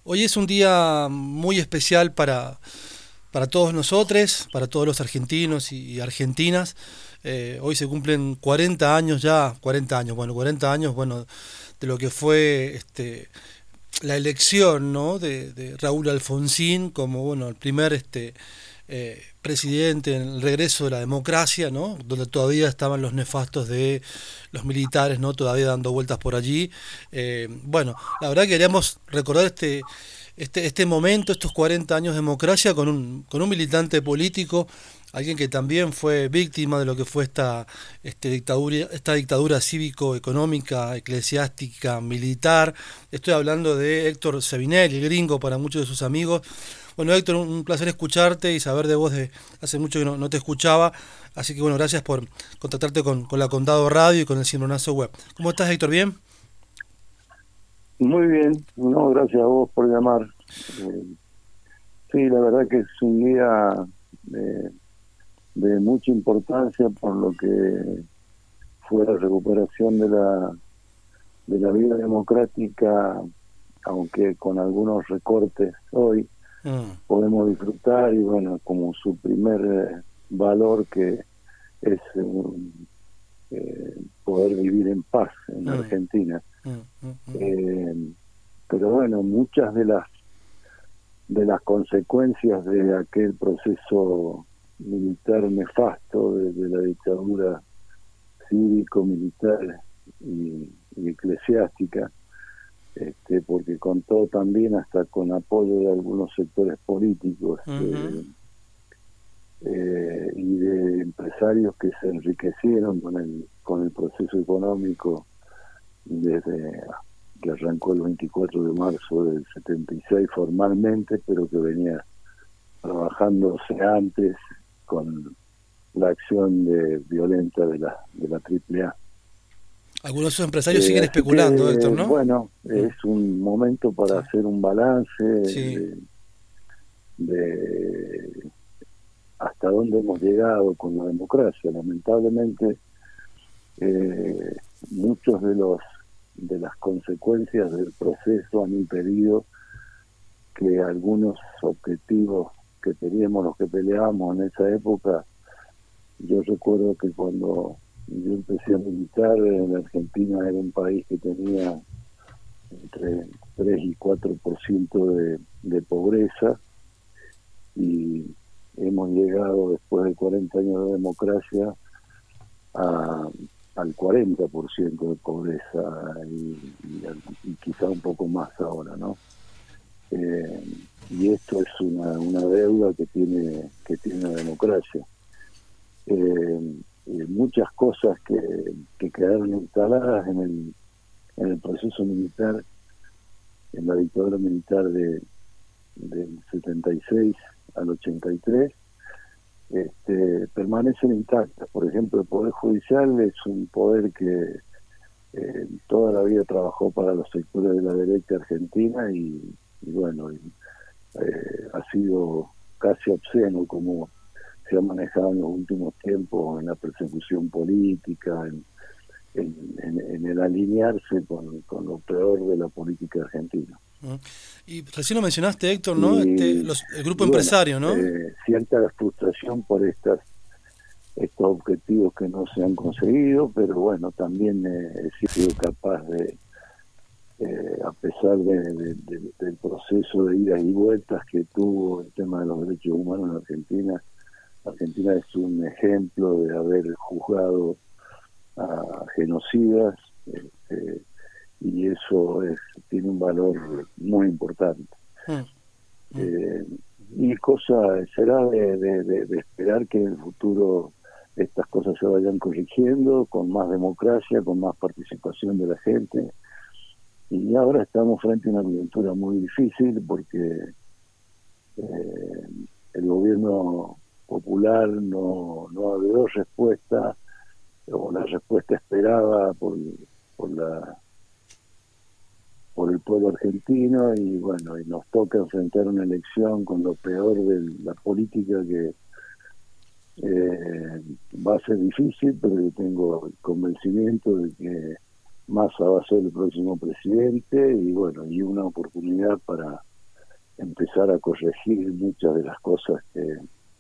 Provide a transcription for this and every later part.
Hoy es un día muy especial para todos nosotros, para todos los argentinos y argentinas. Hoy se cumplen 40 años ya, 40 años, bueno, 40 años, bueno, de lo que fue la elección, ¿no? de Raúl Alfonsín como, bueno, el primer presidente en el regreso de la democracia, ¿no? Donde todavía estaban los nefastos de los militares, ¿no? Todavía dando vueltas por allí. Bueno, la verdad que queríamos recordar este momento, estos 40 años de democracia con un militante político, alguien que también fue víctima de lo que fue esta dictadura cívico-económica, eclesiástica, militar. Estoy hablando de Héctor Sevinelli, el gringo para muchos de sus amigos. Bueno, Héctor, un placer escucharte y saber de vos. Hace mucho que no te escuchaba, así que bueno, gracias por contactarte con la Condado Radio y con el Cimbronazo Web. ¿Cómo estás, Héctor? ¿Bien? Muy bien, no, gracias a vos por llamar. Sí, la verdad que es un día de, de mucha importancia por lo que fue la recuperación de la vida democrática, aunque con algunos recortes hoy Mm, podemos disfrutar y bueno, como su primer valor que es poder vivir en paz en mm, Argentina. mm, mm, mm, Eh, pero bueno, muchas de las consecuencias de aquel proceso militar nefasto de la dictadura cívico-militar y eclesiástica, porque contó también hasta con apoyo de algunos sectores políticos mhm, y de empresarios que se enriquecieron con el proceso económico desde que arrancó el 24 de marzo del 76 formalmente, pero que venía trabajándose antes con la acción violenta de la AAA. Algunos de esos empresarios siguen Así especulando, Héctor, que, ¿no? bueno, Mm, es un momento para sí, hacer un balance sí. de hasta dónde hemos llegado con la democracia. Lamentablemente, eh, muchos de las consecuencias del proceso han impedido que algunos objetivos que teníamos los que peleábamos en esa época. Yo recuerdo que cuando yo empecé a militar en Argentina era un país que tenía entre 3 y 4% de pobreza, y hemos llegado después de 40 años de democracia a, al 40% de pobreza y quizá un poco más ahora, ¿no? Eh, y esto es una deuda que tiene la democracia. Muchas cosas que quedaron instaladas en el proceso militar, en la dictadura militar del 76 al 83, permanecen intactas. Por ejemplo, el Poder Judicial es un poder que toda la vida trabajó para los sectores de la derecha argentina y bueno, ha sido casi obsceno como se ha manejado en los últimos tiempos en la persecución política, en el alinearse con lo peor de la política argentina. Mm. Y recién lo mencionaste, Héctor, ¿no? Y, El grupo y bueno, empresario, ¿no? cierta frustración por estos objetivos que no se han conseguido, pero bueno, también he sido capaz a pesar del proceso de idas y vueltas que tuvo el tema de los derechos humanos en Argentina. Argentina es un ejemplo de haber juzgado a genocidas, y eso tiene un valor muy importante. Mm, mm, Eh, y será de esperar que en el futuro estas cosas se vayan corrigiendo con más democracia, con más participación de la gente. Y ahora estamos frente a una coyuntura muy difícil porque eh, el gobierno popular no ha dado respuesta, o la respuesta esperada por la por el pueblo argentino, y bueno, y nos toca enfrentar una elección con lo peor de la política, que va a ser difícil, pero yo tengo el convencimiento de que Massa va a ser el próximo presidente, y bueno, y una oportunidad empezar a corregir muchas de las cosas que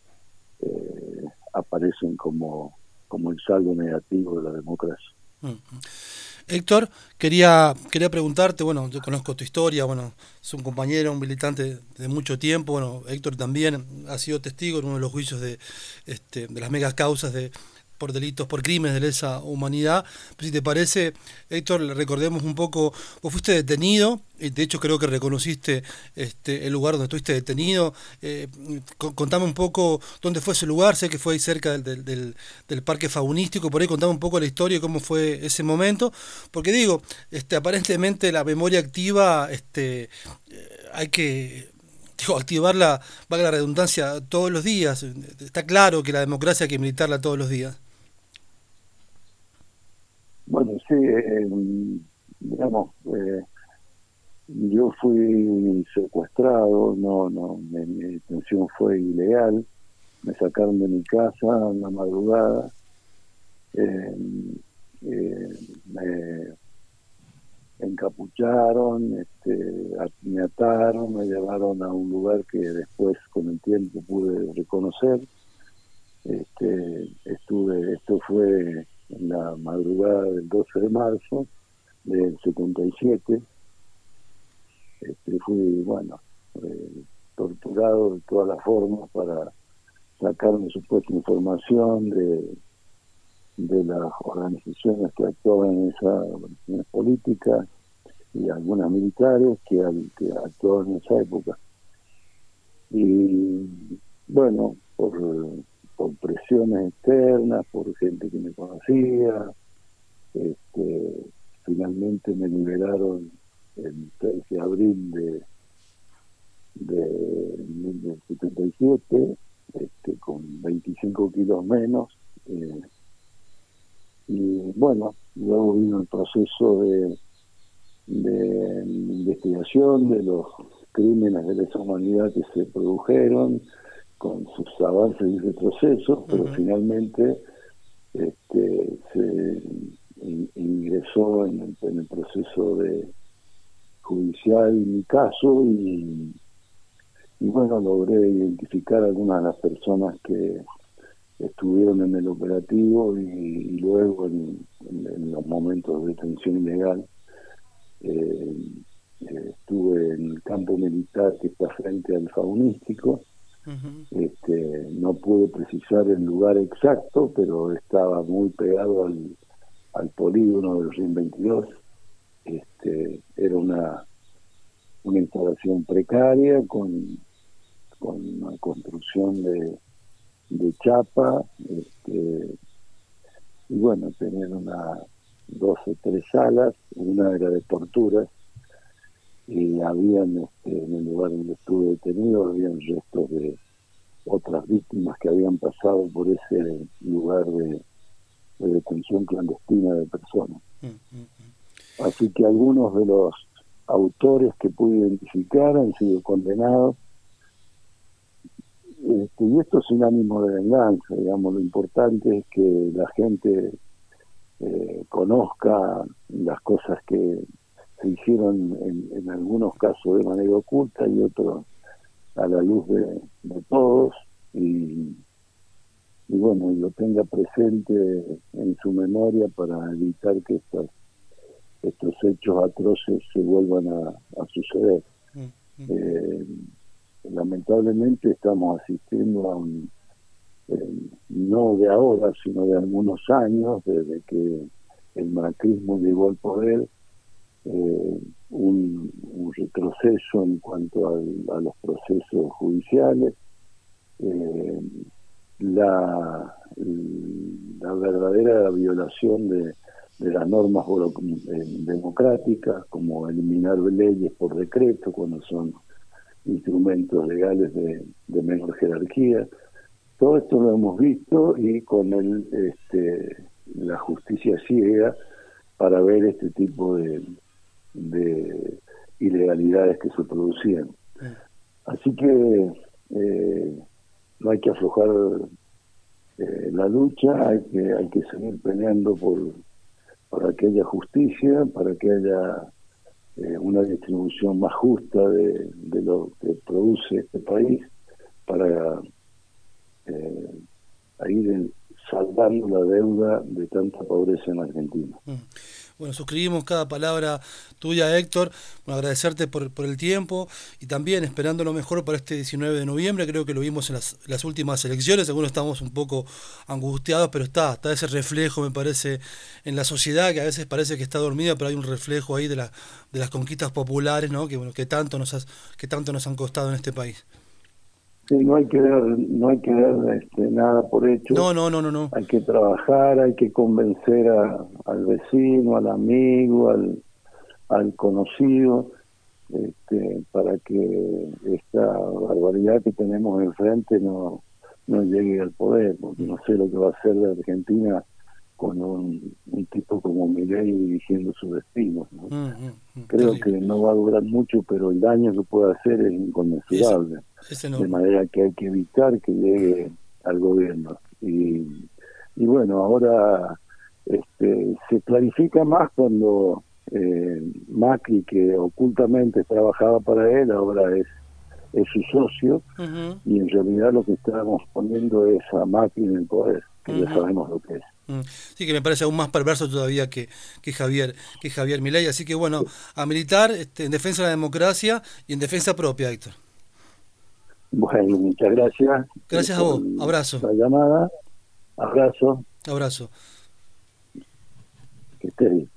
aparecen como el saldo negativo de la democracia. Héctor, quería preguntarte, bueno, yo conozco tu historia, bueno, es un compañero, un militante de mucho tiempo, bueno, Héctor también ha sido testigo en uno de los juicios de las megas causas por delitos, por crímenes de lesa humanidad. Pero si te parece, Héctor, recordemos un poco, vos fuiste detenido, y de hecho creo que reconociste el lugar donde estuviste detenido. Contame un poco dónde fue ese lugar, sé que fue ahí cerca del parque faunístico, por ahí contame un poco la historia y cómo fue ese momento, porque digo, aparentemente la memoria activa, hay que activarla, valga la redundancia, todos los días. Está claro que la democracia hay que militarla todos los días. Bueno, sí, digamos, yo fui secuestrado, mi detención fue ilegal, me sacaron de mi casa en la madrugada, me encapucharon, me ataron, me llevaron a un lugar que después con el tiempo pude reconocer. Esto fue en la madrugada del 12 de marzo del 77. Fui, bueno, torturado de todas las formas para sacarme supuesta información de las organizaciones que actuaban en esa política y algunas militares que actuaban en esa época. Y bueno, por presiones externas, por gente que me conocía, finalmente me liberaron el 6 de abril de 1977, con 25 kilos menos. Y bueno, luego vino el proceso de investigación de los crímenes de lesa humanidad que se produjeron, con sus avances y retrocesos, pero finalmente se ingresó en el proceso judicial mi caso y bueno, logré identificar a algunas de las personas que estuvieron en el operativo y luego en los momentos de detención ilegal. Estuve en el campo militar que está frente al faunístico. No pude precisar el lugar exacto, pero estaba muy pegado al polígono del RIM 22. Era una instalación precaria con una construcción de chapa, y bueno, tenían 2 o 3 salas, una era de torturas, y habían, en el lugar donde estuve detenido, habían restos de otras víctimas que habían pasado por ese lugar de detención clandestina de personas. Así que algunos de los autores que pude identificar han sido condenados, y esto sin ánimo de venganza, digamos. Lo importante es que la gente conozca las cosas que se hicieron en algunos casos de manera oculta y otros a la luz de todos, y bueno, y lo tenga presente en su memoria para evitar que estos hechos atroces se vuelvan a suceder. Lamentablemente estamos asistiendo a no de ahora, sino de algunos años, desde que el macrismo llegó al poder, un retroceso en cuanto a los procesos judiciales, la verdadera violación de las normas democráticas, como eliminar leyes por decreto cuando son instrumentos legales de menor jerarquía. Todo esto lo hemos visto, y con la justicia ciega para ver este tipo de ilegalidades que se producían. Así que no hay que aflojar la lucha, hay que seguir peleando para que haya justicia, para que haya una distribución más justa de lo que produce este país para ir saldando la deuda de tanta pobreza en Argentina. Bueno, suscribimos cada palabra tuya, Héctor. Bueno, agradecerte por el tiempo y también esperando lo mejor para este 19 de noviembre. Creo que lo vimos en las últimas elecciones. Algunos estamos un poco angustiados, pero está ese reflejo, me parece, en la sociedad, que a veces parece que está dormida, pero hay un reflejo ahí de las conquistas populares, ¿no? Que bueno, que tanto nos han costado en este país. Sí, no hay que dar nada por hecho. No. Hay que trabajar, hay que convencer al vecino, al amigo, al conocido, para que esta barbaridad que tenemos enfrente no llegue al poder, porque no sé lo que va a hacer de Argentina con un tipo como Milei dirigiendo su destino, ¿no? Creo que no va a durar mucho, pero el daño que puede hacer es inconmensurable. De manera que hay que evitar que llegue al gobierno. Y bueno, ahora se clarifica más cuando Macri, que ocultamente trabajaba para él, ahora es su socio, y en realidad lo que estamos poniendo es a Macri en el poder, que ya sabemos lo que es. Sí, que me parece aún más perverso todavía que Javier Milei. Así que bueno, a militar en defensa de la democracia y en defensa propia, Héctor. Bueno, muchas gracias. Gracias a vos. Abrazo. La llamada. Abrazo. Abrazo. Que estés bien.